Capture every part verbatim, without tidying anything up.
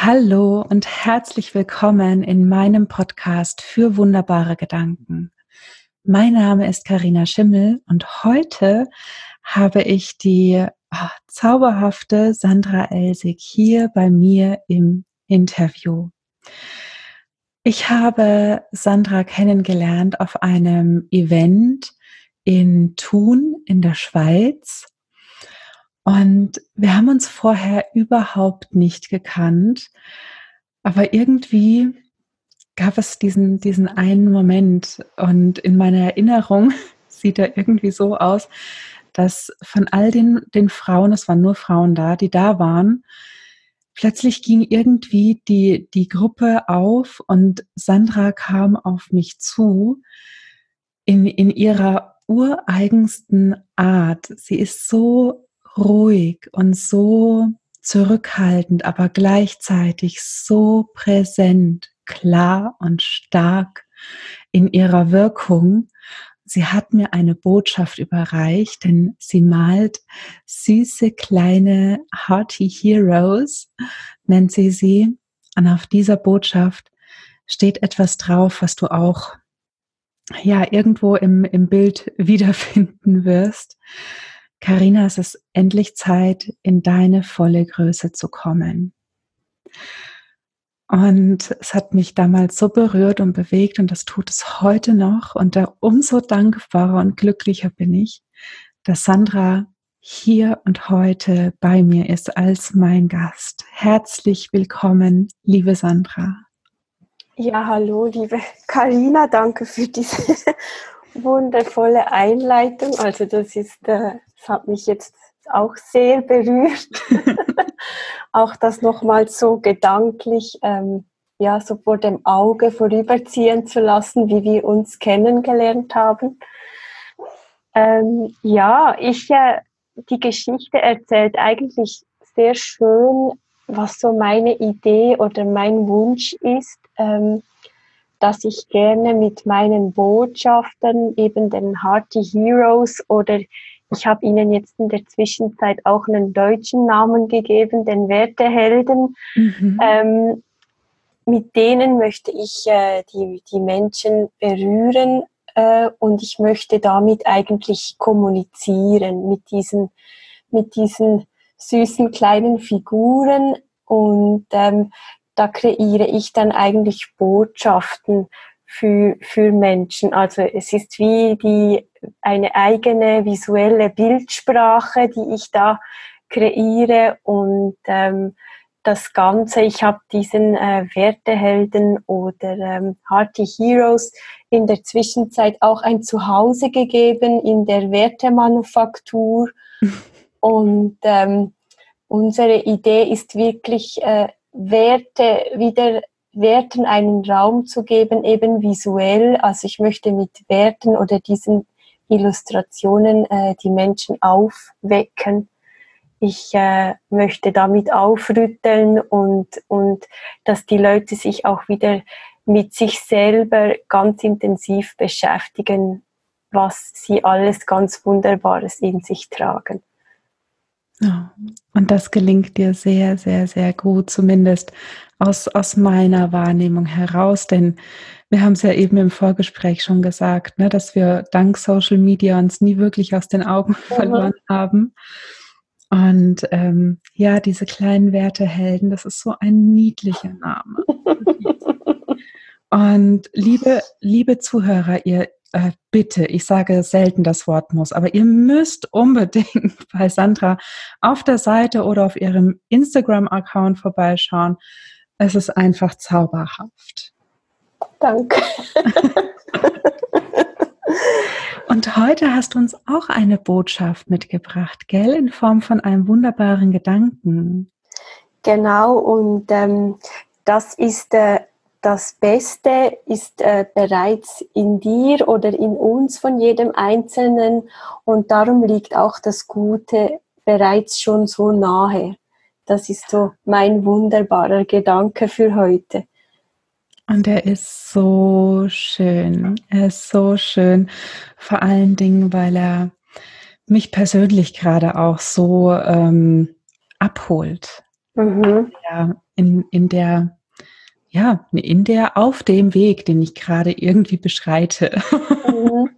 Hallo und herzlich willkommen in meinem Podcast für wunderbare Gedanken. Mein Name ist Carina Schimmel und heute habe ich die oh, zauberhafte Sandra Elsig hier bei mir im Interview. Ich habe Sandra kennengelernt auf einem Event in Thun in der Schweiz. Und wir haben uns vorher überhaupt nicht gekannt, aber irgendwie gab es diesen, diesen einen Moment und in meiner Erinnerung sieht er irgendwie so aus, dass von all den, den Frauen, es waren nur Frauen da, die da waren, plötzlich ging irgendwie die, die Gruppe auf und Sandra kam auf mich zu in, in ihrer ureigensten Art. Sie ist so ruhig und so zurückhaltend, aber gleichzeitig so präsent, klar und stark in ihrer Wirkung. Sie hat mir eine Botschaft überreicht, denn sie malt süße kleine Hearty Heroes, nennt sie sie. Und auf dieser Botschaft steht etwas drauf, was du auch ja irgendwo im, im Bild wiederfinden wirst. Carina, es ist endlich Zeit, in deine volle Größe zu kommen. Und es hat mich damals so berührt und bewegt und das tut es heute noch. Und da umso dankbarer und glücklicher bin ich, dass Sandra hier und heute bei mir ist als mein Gast. Herzlich willkommen, liebe Sandra. Ja, hallo, liebe Carina, danke für diese wundervolle Einleitung. Also das ist, äh, das hat mich jetzt auch sehr berührt, auch das nochmal so gedanklich, ähm, ja, so vor dem Auge vorüberziehen zu lassen, wie wir uns kennengelernt haben. Ähm, ja, ich, äh, die Geschichte erzählt eigentlich sehr schön, was so meine Idee oder mein Wunsch ist, ähm, dass ich gerne mit meinen Botschaften, eben den Hearty Heroes, oder ich habe ihnen jetzt in der Zwischenzeit auch einen deutschen Namen gegeben, den Wertehelden, mhm. ähm, mit denen möchte ich äh, die, die Menschen berühren äh, und ich möchte damit eigentlich kommunizieren mit diesen, mit diesen süßen kleinen Figuren und ähm, da kreiere ich dann eigentlich Botschaften für, für Menschen. Also es ist wie die, eine eigene visuelle Bildsprache, die ich da kreiere und ähm, das Ganze, ich habe diesen äh, Wertehelden oder ähm, Hearty Heroes in der Zwischenzeit auch ein Zuhause gegeben in der Wertemanufaktur und ähm, unsere Idee ist wirklich, äh, Werte wieder Werten einen Raum zu geben, eben visuell. Also ich möchte mit Werten oder diesen Illustrationen äh, die Menschen aufwecken. Ich äh, möchte damit aufrütteln und, und dass die Leute sich auch wieder mit sich selber ganz intensiv beschäftigen, was sie alles ganz Wunderbares in sich tragen. Ja, und das gelingt dir sehr, sehr, sehr gut, zumindest aus, aus meiner Wahrnehmung heraus, denn wir haben es ja eben im Vorgespräch schon gesagt, ne, dass wir dank Social Media uns nie wirklich aus den Augen mhm. verloren haben. Und ähm, ja, diese kleinen Wertehelden, das ist so ein niedlicher Name. Und liebe, liebe Zuhörer, ihr äh, bitte, ich sage selten das Wort muss, aber ihr müsst unbedingt bei Sandra auf der Seite oder auf ihrem Instagram-Account vorbeischauen. Es ist einfach zauberhaft. Danke. Und heute hast du uns auch eine Botschaft mitgebracht, gell? In Form von einem wunderbaren Gedanken. Genau, und ähm, das ist äh, das Beste ist äh, bereits in dir oder in uns von jedem Einzelnen und darum liegt auch das Gute bereits schon so nahe. Das ist so mein wunderbarer Gedanke für heute. Und er ist so schön. Er ist so schön. Vor allen Dingen, weil er mich persönlich gerade auch so ähm, abholt. Mhm. Ja, in, in der, ja, in der, auf dem Weg, den ich gerade irgendwie beschreite. Mhm.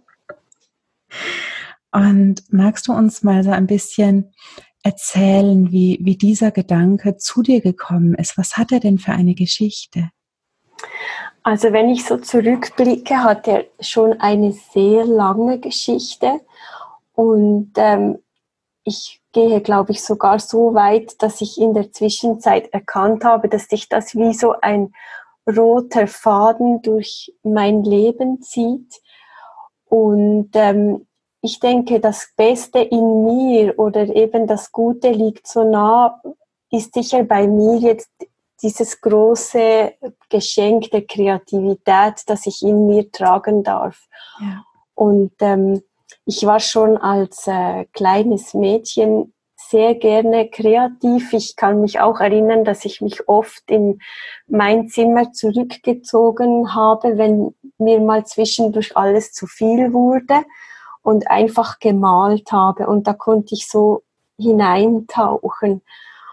Und magst du uns mal so ein bisschen erzählen, wie, wie dieser Gedanke zu dir gekommen ist? Was hat er denn für eine Geschichte? Also wenn ich so zurückblicke, hat er schon eine sehr lange Geschichte und ähm, ich gehe, glaube ich, sogar so weit, dass ich in der Zwischenzeit erkannt habe, dass sich das wie so ein roter Faden durch mein Leben zieht. Und ähm, ich denke, das Beste in mir oder eben das Gute liegt so nah, ist sicher bei mir jetzt dieses große Geschenk der Kreativität, das ich in mir tragen darf. Ja. Und ähm, ich war schon als äh, kleines Mädchen sehr gerne kreativ. Ich kann mich auch erinnern, dass ich mich oft in mein Zimmer zurückgezogen habe, wenn mir mal zwischendurch alles zu viel wurde und einfach gemalt habe. Und da konnte ich so hineintauchen.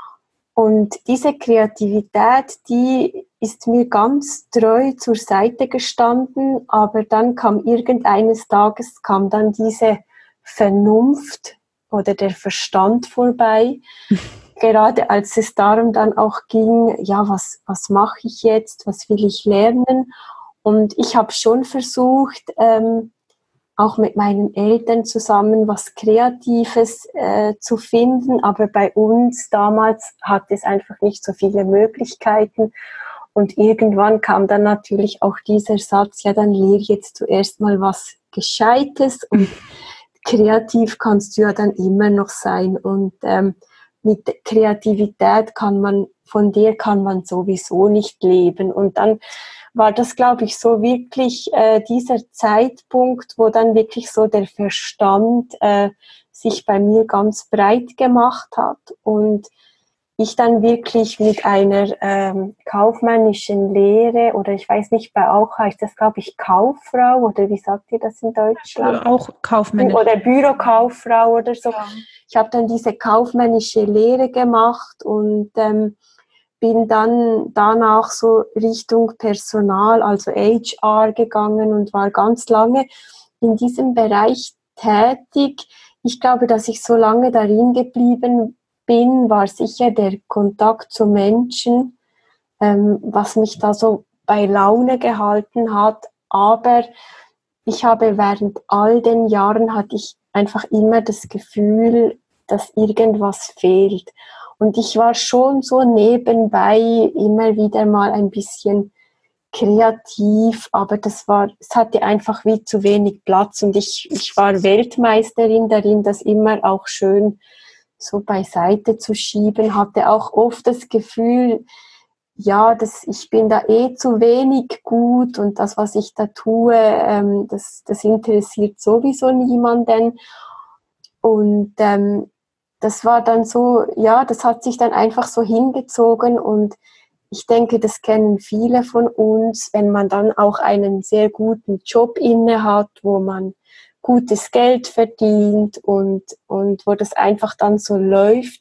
Und diese Kreativität, die ist mir ganz treu zur Seite gestanden, aber dann kam irgendeines Tages, kam dann diese Vernunft oder der Verstand vorbei, gerade als es darum dann auch ging, ja, was, was mache ich jetzt, was will ich lernen? Und ich habe schon versucht, ähm, auch mit meinen Eltern zusammen was Kreatives äh, zu finden. Aber bei uns damals hat es einfach nicht so viele Möglichkeiten. Und irgendwann kam dann natürlich auch dieser Satz, ja, dann lehre jetzt zuerst mal was Gescheites und kreativ kannst du ja dann immer noch sein. Und ähm, mit Kreativität kann man, von der kann man sowieso nicht leben. Und dann war das, glaube ich, so wirklich äh, dieser Zeitpunkt, wo dann wirklich so der Verstand äh, sich bei mir ganz breit gemacht hat und ich dann wirklich mit einer ähm, kaufmännischen Lehre oder ich weiß nicht, bei auch heißt das, glaube ich, Kauffrau oder wie sagt ihr das in Deutschland? Auch kaufmännisch. Oder Bürokauffrau oder so. Ja. Ich habe dann diese kaufmännische Lehre gemacht und ähm, bin dann danach so Richtung Personal, also H R gegangen und war ganz lange in diesem Bereich tätig. Ich glaube, dass ich so lange darin geblieben bin, war sicher der Kontakt zu Menschen, ähm, was mich da so bei Laune gehalten hat. Aber ich habe während all den Jahren hatte ich einfach immer das Gefühl, dass irgendwas fehlt. Und ich war schon so nebenbei immer wieder mal ein bisschen kreativ, aber das war, es hatte einfach wie zu wenig Platz und ich, ich war Weltmeisterin darin, das immer auch schön so beiseite zu schieben, hatte auch oft das Gefühl, ja, das, ich bin da eh zu wenig gut und das, was ich da tue, ähm, das, das interessiert sowieso niemanden. Und ähm, das war dann so, ja, das hat sich dann einfach so hingezogen und ich denke, das kennen viele von uns, wenn man dann auch einen sehr guten Job inne hat, wo man gutes Geld verdient und, und wo das einfach dann so läuft,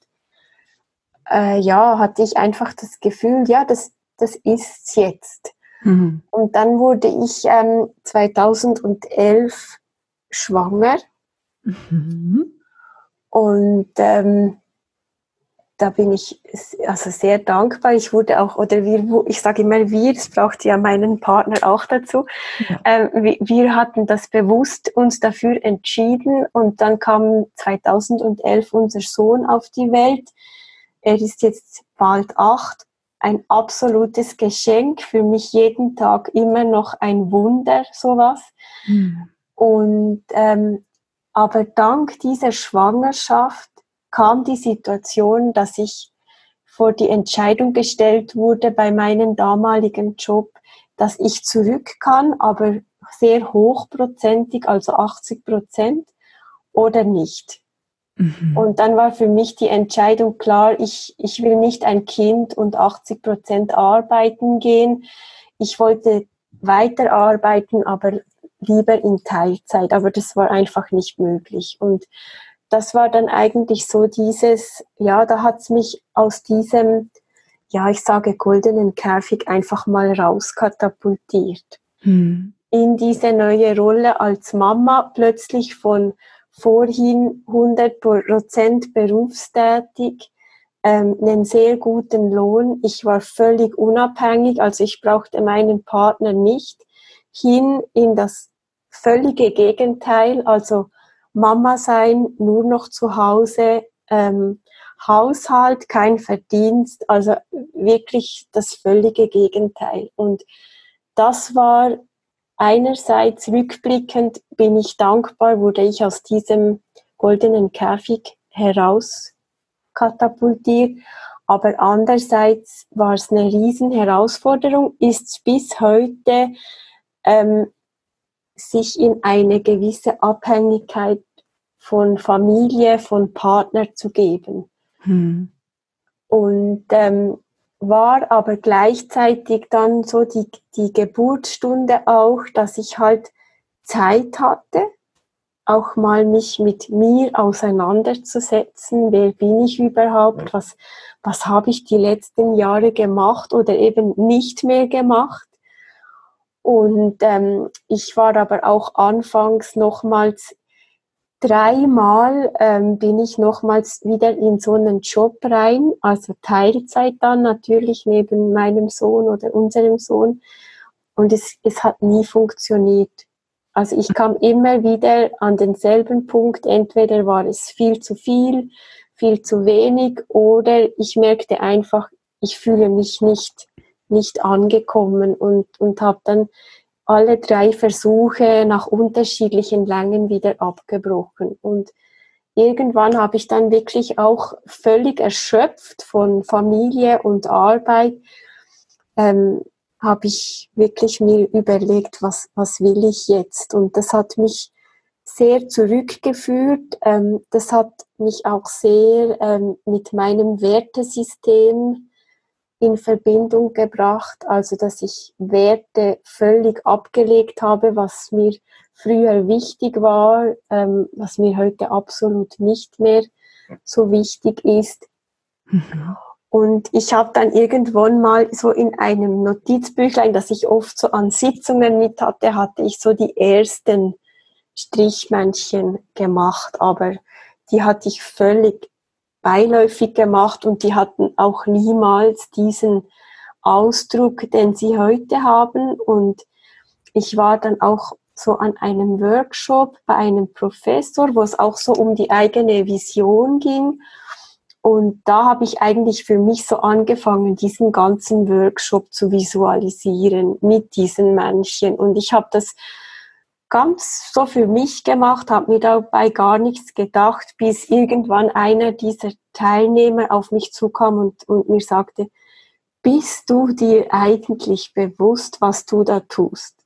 äh, ja, hatte ich einfach das Gefühl, ja, das, das ist's jetzt. Mhm. Und dann wurde ich ähm, zweitausendelf schwanger Mhm. und ähm, da bin ich also sehr dankbar. Ich wurde auch, oder wir, ich sage immer wir, es braucht ja meinen Partner auch dazu. Ja. Ähm, wir, wir hatten das bewusst uns dafür entschieden und dann kam zweitausendelf unser Sohn auf die Welt. Er ist jetzt bald acht. Ein absolutes Geschenk, für mich jeden Tag immer noch ein Wunder, sowas. Mhm. Und ähm, aber dank dieser Schwangerschaft kam die Situation, dass ich vor die Entscheidung gestellt wurde bei meinem damaligen Job, dass ich zurück kann, aber sehr hochprozentig, also achtzig Prozent oder nicht. Mhm. Und dann war für mich die Entscheidung klar, ich, ich will nicht ein Kind und achtzig Prozent arbeiten gehen. Ich wollte weiterarbeiten, aber lieber in Teilzeit, aber das war einfach nicht möglich. Und das war dann eigentlich so dieses, ja, da hat es mich aus diesem, ja, ich sage goldenen Käfig einfach mal rauskatapultiert. Hm. In diese neue Rolle als Mama, plötzlich von vorhin hundert Prozent berufstätig, ähm, einen sehr guten Lohn. Ich war völlig unabhängig, also ich brauchte meinen Partner nicht, hin in das völlige Gegenteil, also Mama sein, nur noch zu Hause, ähm, Haushalt, kein Verdienst, also wirklich das völlige Gegenteil. Und das war einerseits rückblickend, bin ich dankbar, wurde ich aus diesem goldenen Käfig heraus katapultiert, aber andererseits war es eine riesen Herausforderung, ist bis heute, ähm, sich in eine gewisse Abhängigkeit von Familie, von Partner zu geben. Hm. Und ähm, war aber gleichzeitig dann so die, die Geburtsstunde auch, dass ich halt Zeit hatte, auch mal mich mit mir auseinanderzusetzen. Wer bin ich überhaupt? Was, was habe ich die letzten Jahre gemacht oder eben nicht mehr gemacht? Und ähm, ich war aber auch anfangs nochmals, dreimal ähm, bin ich nochmals wieder in so einen Job rein, also Teilzeit dann natürlich neben meinem Sohn oder unserem Sohn. Und es, es hat nie funktioniert. Also ich kam immer wieder an denselben Punkt, entweder war es viel zu viel, viel zu wenig, oder ich merkte einfach, ich fühle mich nicht, nicht angekommen und, und habe dann alle drei Versuche nach unterschiedlichen Längen wieder abgebrochen. Und irgendwann habe ich dann wirklich auch völlig erschöpft von Familie und Arbeit, ähm, habe ich wirklich mir überlegt, was, was will ich jetzt? Und das hat mich sehr zurückgeführt. Ähm, das hat mich auch sehr ähm, mit meinem Wertesystem in Verbindung gebracht, also dass ich Werte völlig abgelegt habe, was mir früher wichtig war, ähm, was mir heute absolut nicht mehr so wichtig ist. Mhm. Und ich habe dann irgendwann mal so in einem Notizbüchlein, das ich oft so an Sitzungen mit hatte, hatte ich so die ersten Strichmännchen gemacht, aber die hatte ich völlig beiläufig gemacht und die hatten auch niemals diesen Ausdruck, den sie heute haben. Und ich war dann auch so an einem Workshop bei einem Professor, wo es auch so um die eigene Vision ging. Und da habe ich eigentlich für mich so angefangen, diesen ganzen Workshop zu visualisieren mit diesen Männchen. Und ich habe das ganz so für mich gemacht, habe mir dabei gar nichts gedacht, bis irgendwann einer dieser Teilnehmer auf mich zukam und, und mir sagte, bist du dir eigentlich bewusst, was du da tust?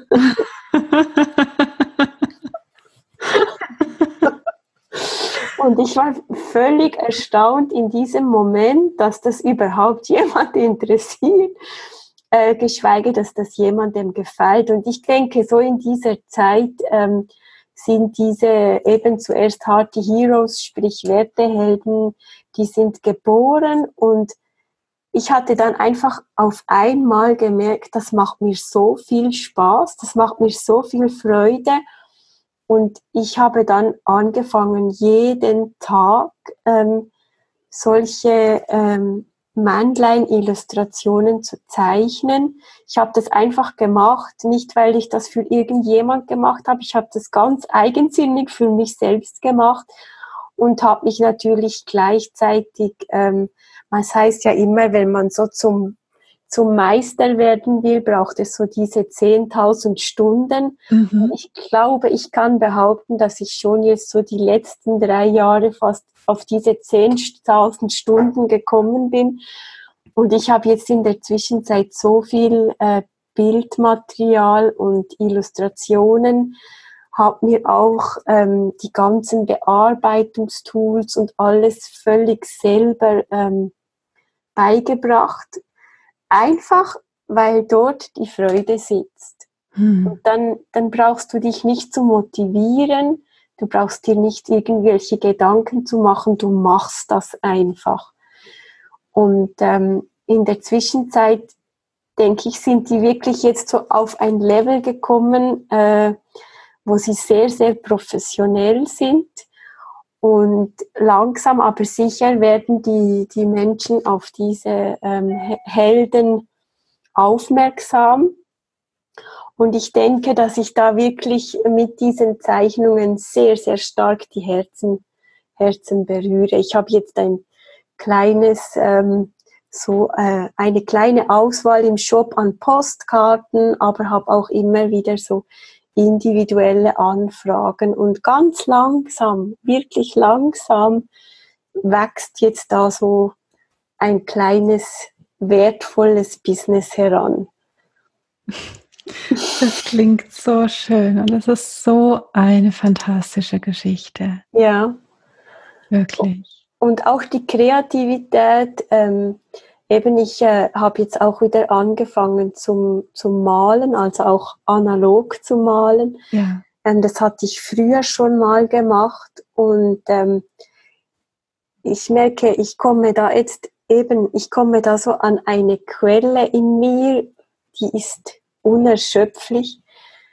Und ich war völlig erstaunt in diesem Moment, dass das überhaupt jemand interessiert, äh, geschweige, dass das jemandem gefällt. Und ich denke, so in dieser Zeit ähm, sind diese eben zuerst harte Heroes, sprich Wertehelden, die sind geboren. Und ich hatte dann einfach auf einmal gemerkt, das macht mir so viel Spaß, das macht mir so viel Freude. Und ich habe dann angefangen, jeden Tag ähm, solche ähm, Männlein-Illustrationen zu zeichnen. Ich habe das einfach gemacht, nicht weil ich das für irgendjemand gemacht habe. Ich habe das ganz eigensinnig für mich selbst gemacht und habe mich natürlich gleichzeitig, ähm, es heißt ja immer, wenn man so zum zum Meister werden will, braucht es so diese zehntausend Stunden. Mhm. Ich glaube, ich kann behaupten, dass ich schon jetzt so die letzten drei Jahre fast auf diese zehntausend Stunden gekommen bin. Und ich habe jetzt in der Zwischenzeit so viel äh, Bildmaterial und Illustrationen, habe mir auch ähm, die ganzen Bearbeitungstools und alles völlig selber ähm, beigebracht. Einfach, weil dort die Freude sitzt. Hm. Und dann, dann brauchst du dich nicht zu motivieren, Du brauchst dir nicht irgendwelche Gedanken zu machen, du machst das einfach. Und ähm, in der Zwischenzeit, denke ich, sind die wirklich jetzt so auf ein Level gekommen, äh, wo sie sehr, sehr professionell sind. Und langsam aber sicher werden die, die Menschen auf diese ähm, Helden aufmerksam. Und ich denke, dass ich da wirklich mit diesen Zeichnungen sehr, sehr stark die Herzen, Herzen berühre. Ich habe jetzt ein kleines, ähm, so äh, eine kleine Auswahl im Shop an Postkarten, aber habe auch immer wieder so individuelle Anfragen. Und ganz langsam, wirklich langsam wächst jetzt da so ein kleines, wertvolles Business heran. Das klingt so schön und es ist so eine fantastische Geschichte. Ja. Wirklich. Und auch die Kreativität, ähm, eben ich äh, habe jetzt auch wieder angefangen zum, zum Malen, also auch analog zu malen. Ja. Ähm, das hatte ich früher schon mal gemacht und ähm, ich merke, ich komme da jetzt eben, ich komme da so an eine Quelle in mir, die ist unerschöpflich.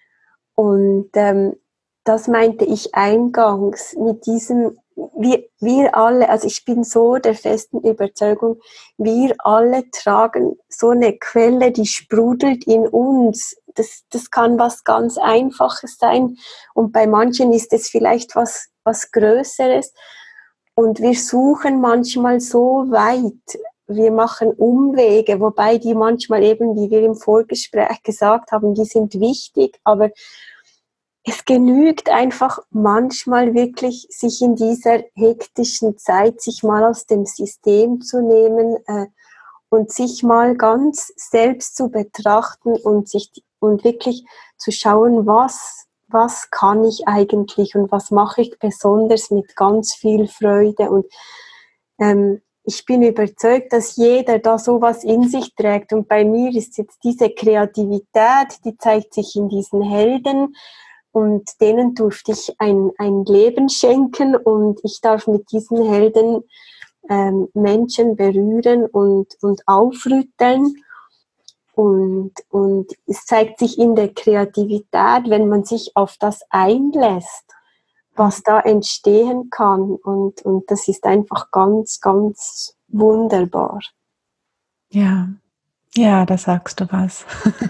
Und ähm, das meinte ich eingangs mit diesem, wir, wir alle, also ich bin so der festen Überzeugung, wir alle tragen so eine Quelle, die sprudelt in uns. Das, das kann was ganz Einfaches sein und bei manchen ist es vielleicht was, was Größeres. Und wir suchen manchmal so weit, wir machen Umwege, wobei die manchmal eben, wie wir im Vorgespräch gesagt haben, die sind wichtig, aber es genügt einfach manchmal wirklich, sich in dieser hektischen Zeit, sich mal aus dem System zu nehmen äh, und sich mal ganz selbst zu betrachten und sich und wirklich zu schauen, was was kann ich eigentlich und was mache ich besonders mit ganz viel Freude. Und ähm, ich bin überzeugt, dass jeder da sowas in sich trägt. Und bei mir ist jetzt diese Kreativität, die zeigt sich in diesen Helden. Und denen durfte ich ein, ein Leben schenken und ich darf mit diesen Helden ähm, Menschen berühren und, und aufrütteln. Und, und es zeigt sich in der Kreativität, wenn man sich auf das einlässt, was da entstehen kann. Und, und das ist einfach ganz, ganz wunderbar. Ja, ja, da sagst du was.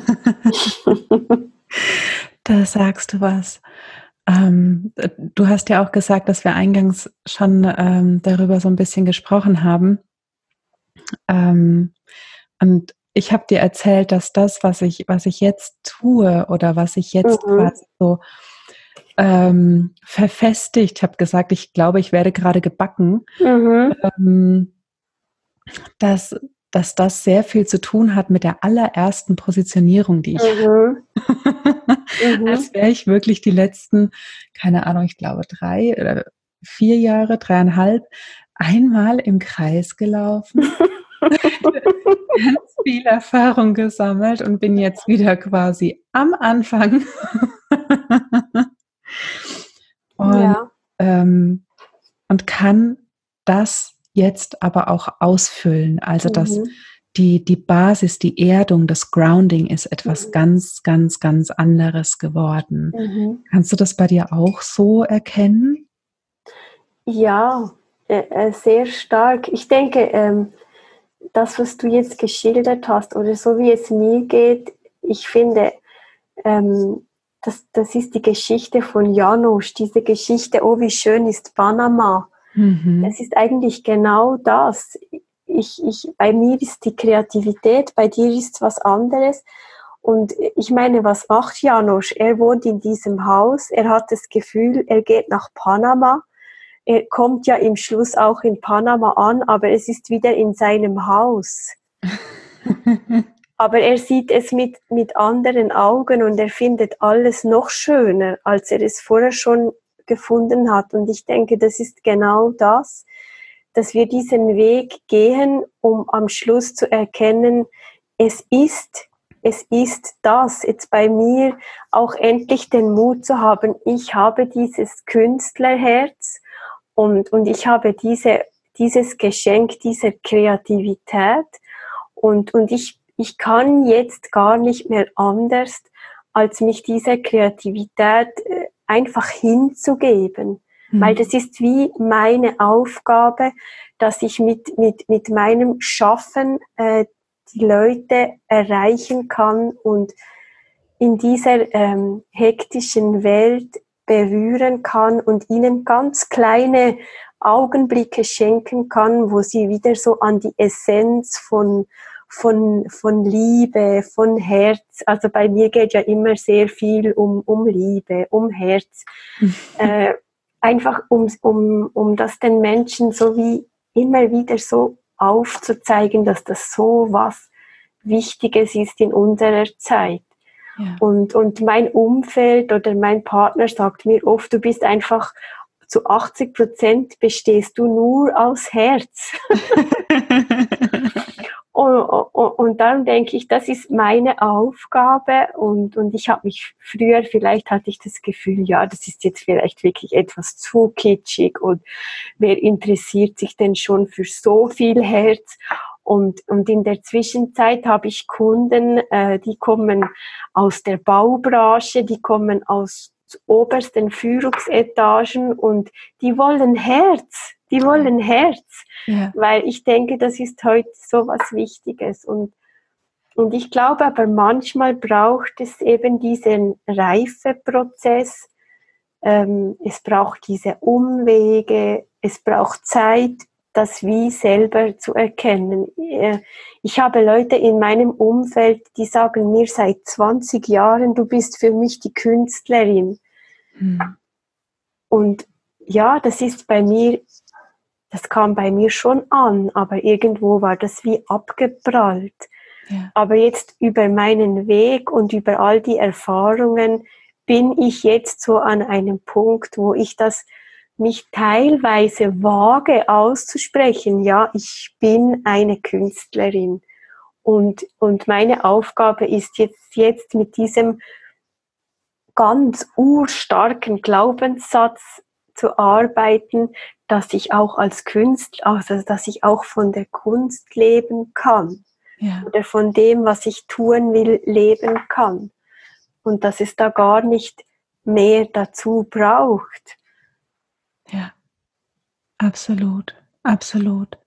Da sagst du was. Ähm, du hast ja auch gesagt, dass wir eingangs schon ähm, darüber so ein bisschen gesprochen haben. Ähm, und ich habe dir erzählt, dass das, was ich, was ich jetzt tue oder was ich jetzt Mhm. quasi so ähm, verfestigt, ich habe gesagt, ich glaube, ich werde gerade gebacken, Mhm. ähm, dass, dass das sehr viel zu tun hat mit der allerersten Positionierung, die ich Mhm. als Mhm. wäre ich wirklich die letzten, keine Ahnung, ich glaube drei oder vier Jahre, dreieinhalb, einmal im Kreis gelaufen, ganz viel Erfahrung gesammelt und bin jetzt wieder quasi am Anfang. und, Ja. ähm, und kann das jetzt aber auch ausfüllen. Also dass Mhm. die, die Basis, die Erdung, das Grounding ist etwas Mhm. ganz, ganz, ganz anderes geworden. Mhm. Kannst du das bei dir auch so erkennen? Ja, äh, äh, sehr stark. Ich denke, ähm, das, was du jetzt geschildert hast, oder so wie es mir geht, ich finde, ähm, das, das ist die Geschichte von Janusz, diese Geschichte, oh, wie schön ist Panama. Mhm. Es ist eigentlich genau das. Ich, ich, bei mir ist die Kreativität, bei dir ist was anderes. Und ich meine, was macht Janusz? Er wohnt in diesem Haus, er hat das Gefühl, er geht nach Panama. Er kommt ja im Schluss auch in Panama an, aber es ist wieder in seinem Haus. Aber er sieht es mit, mit anderen Augen und er findet alles noch schöner, als er es vorher schon gefunden hat. Und ich denke, das ist genau das, dass wir diesen Weg gehen, um am Schluss zu erkennen, es ist es ist das, jetzt bei mir auch endlich den Mut zu haben, ich habe dieses Künstlerherz und, und ich habe diese, dieses Geschenk, diese Kreativität und, und ich, ich kann jetzt gar nicht mehr anders, als mich dieser Kreativität einfach hinzugeben. Mhm. Weil das ist wie meine Aufgabe, dass ich mit, mit, mit meinem Schaffen äh, die Leute erreichen kann und in dieser ähm, hektischen Welt berühren kann und ihnen ganz kleine Augenblicke schenken kann, wo sie wieder so an die Essenz von, von, von Liebe, von Herz, also bei mir geht ja immer sehr viel um, um Liebe, um Herz, äh, einfach um, um, um das den Menschen so wie immer wieder so aufzuzeigen, dass das so was Wichtiges ist in unserer Zeit. Ja. Und, und mein Umfeld oder mein Partner sagt mir oft, du bist einfach zu achtzig Prozent bestehst du nur aus Herz. und, und, und darum denke ich, das ist meine Aufgabe und, und ich habe mich früher, vielleicht hatte ich das Gefühl, ja, das ist jetzt vielleicht wirklich etwas zu kitschig und wer interessiert sich denn schon für so viel Herz? Und, und in der Zwischenzeit habe ich Kunden, äh, die kommen aus der Baubranche, die kommen aus obersten Führungsetagen und die wollen Herz, die wollen Herz, ja. Weil ich denke, das ist heute so was Wichtiges und, und ich glaube aber manchmal braucht es eben diesen Reifeprozess, ähm, es braucht diese Umwege, es braucht Zeit, das wie selber zu erkennen. Ich habe Leute in meinem Umfeld, die sagen mir seit zwanzig Jahren, du bist für mich die Künstlerin. Mhm. Und ja, das ist bei mir, das kam bei mir schon an, aber irgendwo war das wie abgeprallt. Ja. Aber jetzt über meinen Weg und über all die Erfahrungen bin ich jetzt so an einem Punkt, wo ich das mich teilweise wage auszusprechen, ja, ich bin eine Künstlerin und, und meine Aufgabe ist jetzt, jetzt mit diesem ganz urstarken Glaubenssatz zu arbeiten, dass ich auch als Künstler, also dass ich auch von der Kunst leben kann, ja. Oder von dem, was ich tun will, leben kann und dass es da gar nicht mehr dazu braucht. Ja, absolut, absolut.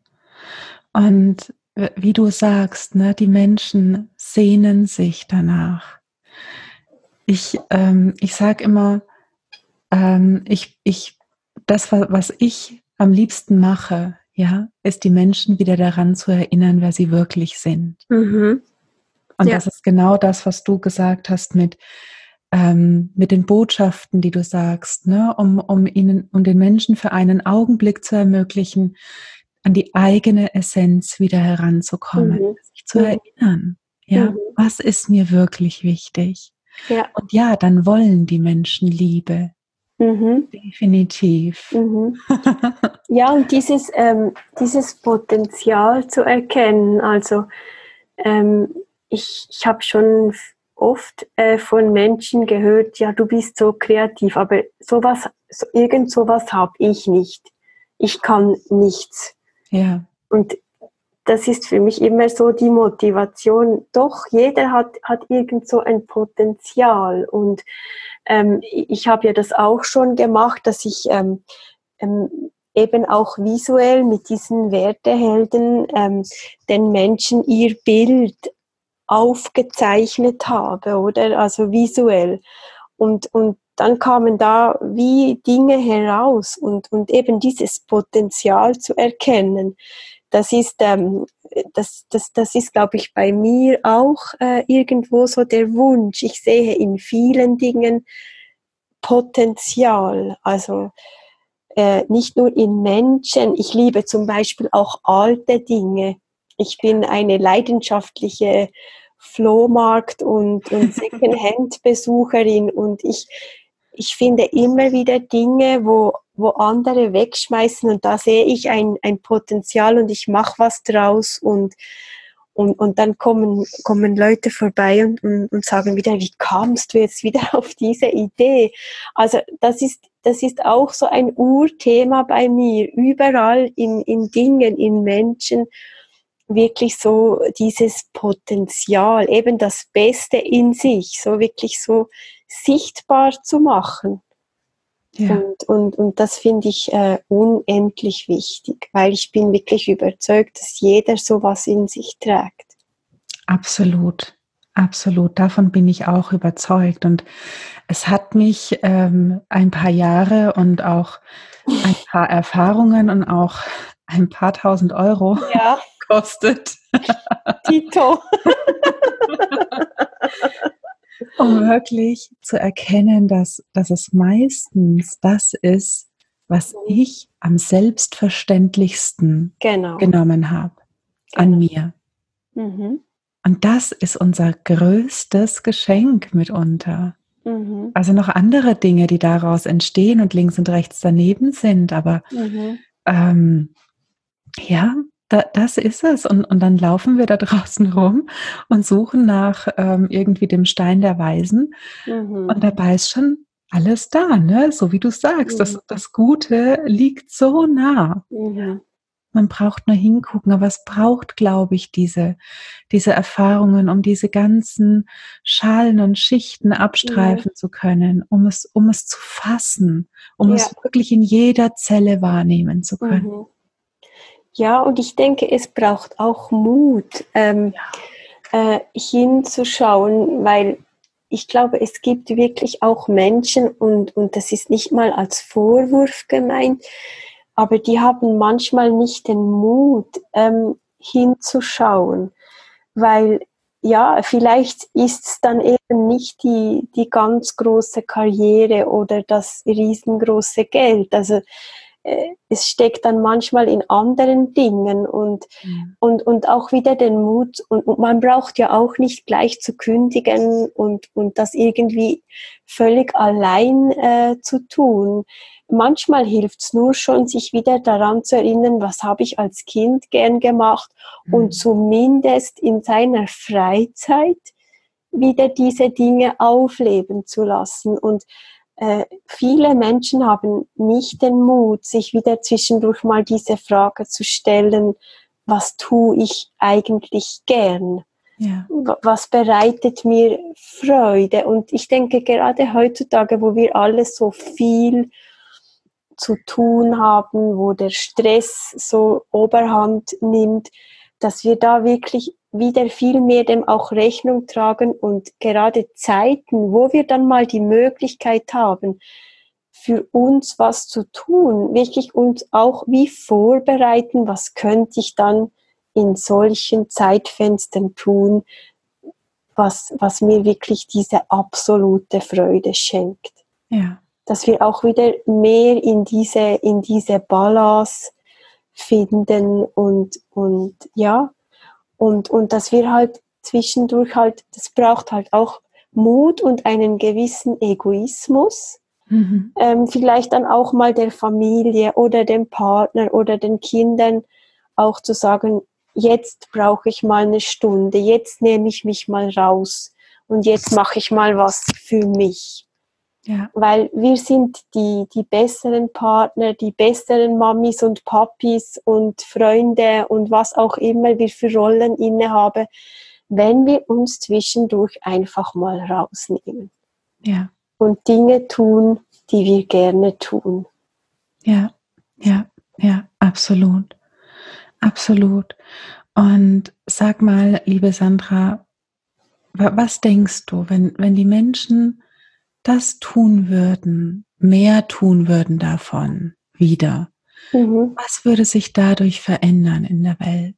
Und wie du sagst, ne, die Menschen sehnen sich danach. Ich, ähm, ich sage immer, ähm, ich, ich, das, was ich am liebsten mache, ja, ist die Menschen wieder daran zu erinnern, wer sie wirklich sind. Mhm. Und ja. Das ist genau das, was du gesagt hast mit Ähm, mit den Botschaften, die du sagst, ne, um, um ihnen, um den Menschen für einen Augenblick zu ermöglichen, an die eigene Essenz wieder heranzukommen, mhm. sich zu mhm. erinnern, ja, mhm. was ist mir wirklich wichtig? Ja. Und ja, dann wollen die Menschen Liebe. Mhm. Definitiv. Mhm. Ja, und dieses, ähm, dieses Potenzial zu erkennen, also ähm, ich, ich habe schon oft äh, von Menschen gehört, ja, du bist so kreativ, aber sowas, so, irgend sowas habe ich nicht. Ich kann nichts. Ja. Und das ist für mich immer so die Motivation. Doch, jeder hat, hat irgend so ein Potenzial. Und ähm, ich habe ja das auch schon gemacht, dass ich ähm, ähm, eben auch visuell mit diesen Wertehelden ähm, den Menschen ihr Bild aufgezeichnet habe, oder? Also visuell. Und, und dann kamen da wie Dinge heraus und, und eben dieses Potenzial zu erkennen. Das ist, ähm, das, das, das ist, glaube ich, bei mir auch äh, irgendwo so der Wunsch. Ich sehe in vielen Dingen Potenzial. Also äh, nicht nur in Menschen. Ich liebe zum Beispiel auch alte Dinge. Ich bin eine leidenschaftliche Flohmarkt- und, und Secondhand-Besucherin und ich, ich finde immer wieder Dinge, wo, wo andere wegschmeißen und da sehe ich ein, ein Potenzial und ich mache was draus und, Und, und dann kommen, kommen Leute vorbei und, und, und sagen wieder, wie kamst du jetzt wieder auf diese Idee? Also das ist, das ist auch so ein Urthema bei mir, überall in, in Dingen, in Menschen, wirklich so dieses Potenzial, eben das Beste in sich, so wirklich so sichtbar zu machen. Ja. Und, und, und das finde ich äh, unendlich wichtig, weil ich bin wirklich überzeugt, dass jeder sowas in sich trägt. Absolut, absolut. Davon bin ich auch überzeugt. Und es hat mich ähm, ein paar Jahre und auch ein paar Erfahrungen und auch ein paar tausend Euro ja. gekostet. Tito. Um wirklich zu erkennen, dass, dass es meistens das ist, was ich am selbstverständlichsten genau. genommen habe, genau. An mir. Mhm. Und das ist unser größtes Geschenk mitunter. Mhm. Also noch andere Dinge, die daraus entstehen und links und rechts daneben sind, aber mhm. ähm, ja, da, das ist es. Und, und dann laufen wir da draußen rum und suchen nach ähm, irgendwie dem Stein der Weisen. Mhm. Und dabei ist schon alles da, ne? So wie du sagst, Mhm. das, das Gute liegt so nah. Mhm. Man braucht nur hingucken, aber es braucht, glaube ich, diese, diese Erfahrungen, um diese ganzen Schalen und Schichten abstreifen ja. zu können, um es, um es zu fassen, um ja. es wirklich in jeder Zelle wahrnehmen zu können. Mhm. Ja, und ich denke, es braucht auch Mut, ähm, ja. äh, hinzuschauen, weil ich glaube, es gibt wirklich auch Menschen, und, und das ist nicht mal als Vorwurf gemeint, aber die haben manchmal nicht den Mut, ähm, hinzuschauen, weil ja, vielleicht ist es dann eben nicht die, die ganz große Karriere oder das riesengroße Geld. Also äh, es steckt dann manchmal in anderen Dingen und, mhm. und, und auch wieder den Mut. Und, und man braucht ja auch nicht gleich zu kündigen und, und das irgendwie völlig allein äh, zu tun. Manchmal hilft es nur schon, sich wieder daran zu erinnern, was habe ich als Kind gern gemacht, mhm. und zumindest in seiner Freizeit wieder diese Dinge aufleben zu lassen. Und äh, viele Menschen haben nicht den Mut, sich wieder zwischendurch mal diese Frage zu stellen, was tue ich eigentlich gern? Ja. Was bereitet mir Freude? Und ich denke, gerade heutzutage, wo wir alle so viel zu tun haben, wo der Stress so Oberhand nimmt, dass wir da wirklich wieder viel mehr dem auch Rechnung tragen und gerade Zeiten, wo wir dann mal die Möglichkeit haben, für uns was zu tun, wirklich uns auch wie vorbereiten, was könnte ich dann in solchen Zeitfenstern tun, was, was mir wirklich diese absolute Freude schenkt. Ja. Dass wir auch wieder mehr in diese, in diese Balance finden und, und ja, und, und dass wir halt zwischendurch halt, das braucht halt auch Mut und einen gewissen Egoismus, mhm. ähm, vielleicht dann auch mal der Familie oder dem Partner oder den Kindern auch zu sagen, jetzt brauche ich mal eine Stunde, jetzt nehme ich mich mal raus und jetzt mache ich mal was für mich. Ja. Weil wir sind die, die besseren Partner, die besseren Mamis und Papis und Freunde und was auch immer wir für Rollen innehaben, wenn wir uns zwischendurch einfach mal rausnehmen. Ja. Und Dinge tun, die wir gerne tun. Ja, ja, ja, absolut. Absolut. Und sag mal, liebe Sandra, was denkst du, wenn, wenn die Menschen das tun würden, mehr tun würden davon wieder, mhm. was würde sich dadurch verändern in der Welt?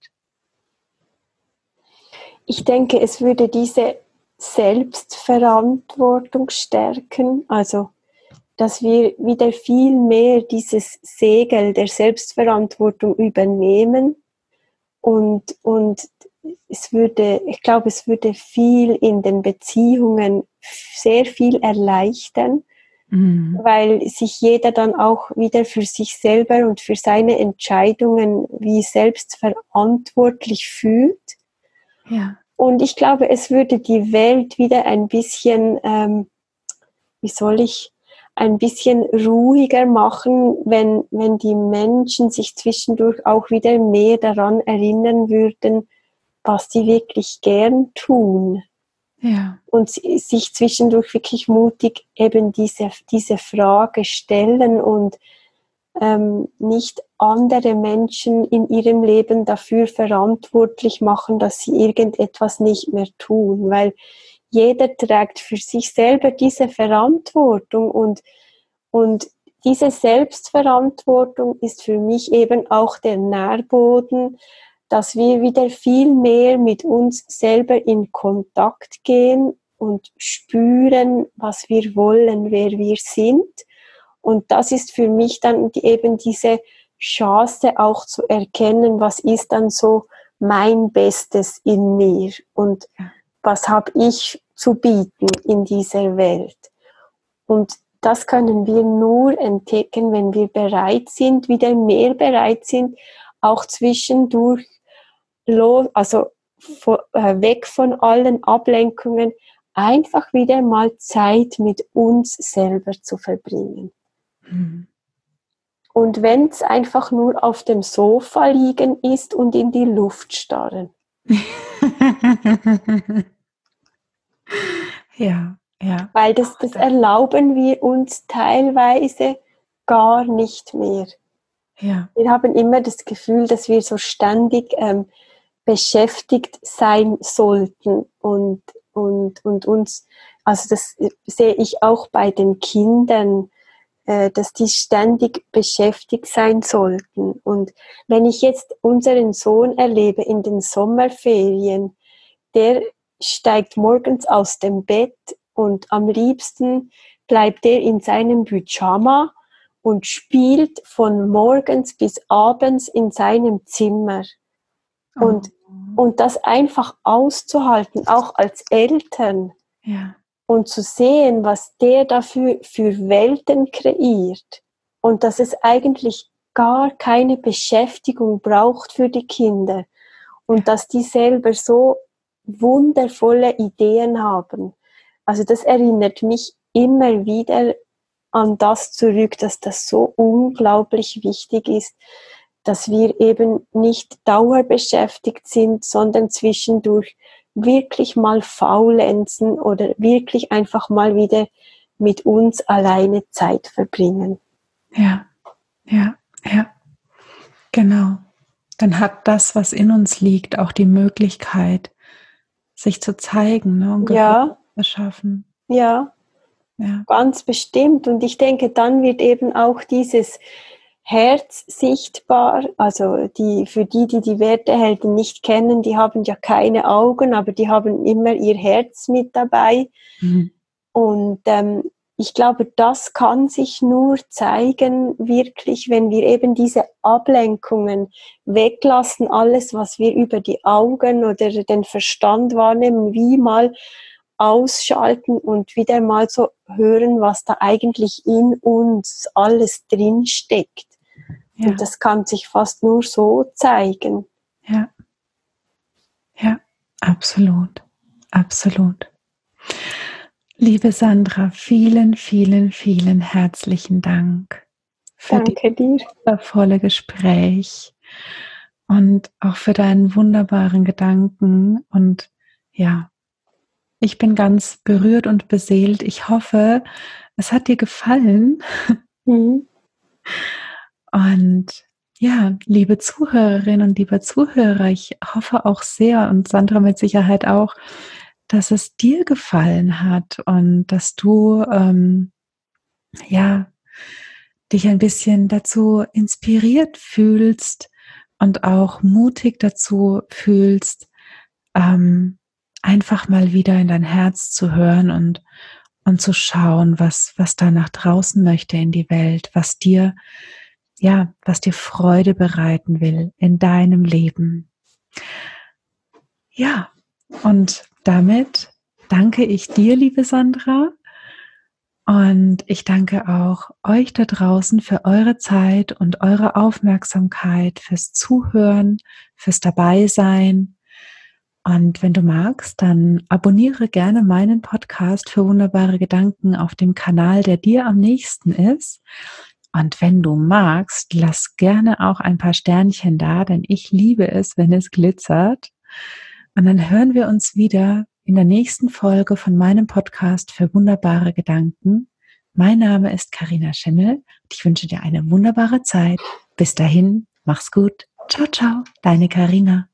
Ich denke, es würde diese Selbstverantwortung stärken, also dass wir wieder viel mehr dieses Segel der Selbstverantwortung übernehmen und, und es würde, ich glaube, es würde viel in den Beziehungen sehr viel erleichtern, mhm. weil sich jeder dann auch wieder für sich selber und für seine Entscheidungen wie selbst verantwortlich fühlt. Ja. Und ich glaube, es würde die Welt wieder ein bisschen, ähm, wie soll ich, ein bisschen ruhiger machen, wenn, wenn die Menschen sich zwischendurch auch wieder mehr daran erinnern würden, was sie wirklich gern tun. Ja. Und sich zwischendurch wirklich mutig eben diese, diese Frage stellen und ähm, nicht andere Menschen in ihrem Leben dafür verantwortlich machen, dass sie irgendetwas nicht mehr tun, weil jeder trägt für sich selber diese Verantwortung und, und diese Selbstverantwortung ist für mich eben auch der Nährboden, dass wir wieder viel mehr mit uns selber in Kontakt gehen und spüren, was wir wollen, wer wir sind. Und das ist für mich dann eben diese Chance auch zu erkennen, was ist dann so mein Bestes in mir und was habe ich zu bieten in dieser Welt. Und das können wir nur entdecken, wenn wir bereit sind, wieder mehr bereit sind, auch zwischendurch, also weg von allen Ablenkungen, einfach wieder mal Zeit mit uns selber zu verbringen. Mhm. Und wenn es einfach nur auf dem Sofa liegen ist und in die Luft starren. Ja, ja. Weil das, das erlauben wir uns teilweise gar nicht mehr. Ja. Wir haben immer das Gefühl, dass wir so ständig ähm, beschäftigt sein sollten und, und, und uns, also das sehe ich auch bei den Kindern, äh, dass die ständig beschäftigt sein sollten. Und wenn ich jetzt unseren Sohn erlebe in den Sommerferien, der steigt morgens aus dem Bett und am liebsten bleibt er in seinem Pyjama und spielt von morgens bis abends in seinem Zimmer. Oh. Und, und das einfach auszuhalten, auch als Eltern. Ja. Und zu sehen, was der dafür für Welten kreiert. Und dass es eigentlich gar keine Beschäftigung braucht für die Kinder. Und dass die selber so wundervolle Ideen haben. Also das erinnert mich immer wieder an das zurück, dass das so unglaublich wichtig ist, dass wir eben nicht dauerbeschäftigt sind, sondern zwischendurch wirklich mal faulenzen oder wirklich einfach mal wieder mit uns alleine Zeit verbringen. Ja, ja, ja, genau. Dann hat das, was in uns liegt, auch die Möglichkeit, sich zu zeigen, ne, und ja, zu schaffen. Ja, ja, ganz bestimmt. Und ich denke, dann wird eben auch dieses Herz sichtbar. Also die, für die, die die Wertehelden nicht kennen, die haben ja keine Augen, aber die haben immer ihr Herz mit dabei. Mhm. Und ähm, ich glaube, das kann sich nur zeigen, wirklich, wenn wir eben diese Ablenkungen weglassen, alles, was wir über die Augen oder den Verstand wahrnehmen, wie mal ausschalten und wieder mal so hören, was da eigentlich in uns alles drin steckt. Ja. Und das kann sich fast nur so zeigen. Ja, ja, absolut, absolut. Liebe Sandra, vielen, vielen, vielen herzlichen Dank für Danke dir. Das wundervolle Gespräch und auch für deinen wunderbaren Gedanken. Und ja, ich bin ganz berührt und beseelt. Ich hoffe, es hat dir gefallen. Mhm. Und ja, liebe Zuhörerinnen und liebe Zuhörer, ich hoffe auch sehr und Sandra mit Sicherheit auch, dass es dir gefallen hat und dass du ähm, ja dich ein bisschen dazu inspiriert fühlst und auch mutig dazu fühlst, ähm, einfach mal wieder in dein Herz zu hören und und zu schauen, was was da nach draußen möchte in die Welt, was dir ja, was dir Freude bereiten will in deinem Leben. Ja, und damit danke ich dir, liebe Sandra, und ich danke auch euch da draußen für eure Zeit und eure Aufmerksamkeit, fürs Zuhören, fürs Dabeisein. Und wenn du magst, dann abonniere gerne meinen Podcast für wunderbare Gedanken auf dem Kanal, der dir am nächsten ist. Und wenn du magst, lass gerne auch ein paar Sternchen da, denn ich liebe es, wenn es glitzert. Und dann hören wir uns wieder in der nächsten Folge von meinem Podcast für wunderbare Gedanken. Mein Name ist Carina Schimmel und ich wünsche dir eine wunderbare Zeit. Bis dahin, mach's gut. Ciao, ciao, deine Carina.